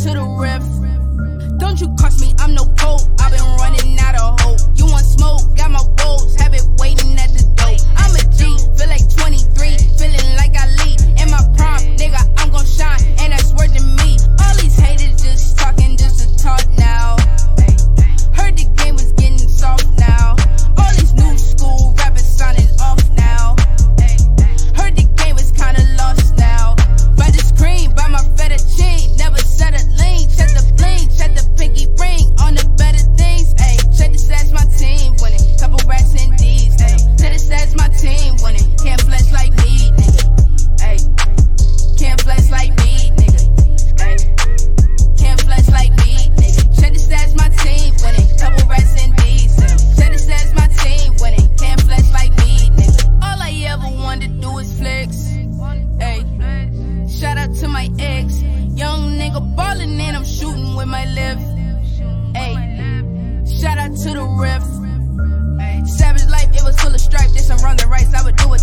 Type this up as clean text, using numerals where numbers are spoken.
to the riff. Don't you cross me, I'm no pope. I've been running out of hope. You want smoke? Got my wolves, have it waiting at the door. I'm a G, feel like 23, feeling like I lead. In my prime, nigga, I'm gon' shine, and that's worth to me. All these haters just talking just to talk now. Heard the game was getting soft now. All these new school rappers sounding off now. Heard the game was kinda lost now. By the screen, by my fettuccine, never set a lane. Check the bling, check the pinky ring on the better things. Ayy, check the stats, my team winning. Couple rats in D's. Ayy, check the stats, my team winning. Can't flex like me, nigga. Ayy, can't flex like me, nigga. Ayy, can't flex like me, nigga. Check the stats, my team winning. Couple rats in D's. Check the stats, my team winning. Can't flex like me, nigga. All I ever wanted to do is flex. Ayy, shout out to my ex. Young nigga ballin' and I'm shooting with my lift. Ayy, shout out to the riff. Savage life, it was full of strife. Did some wrong and rights, I would do it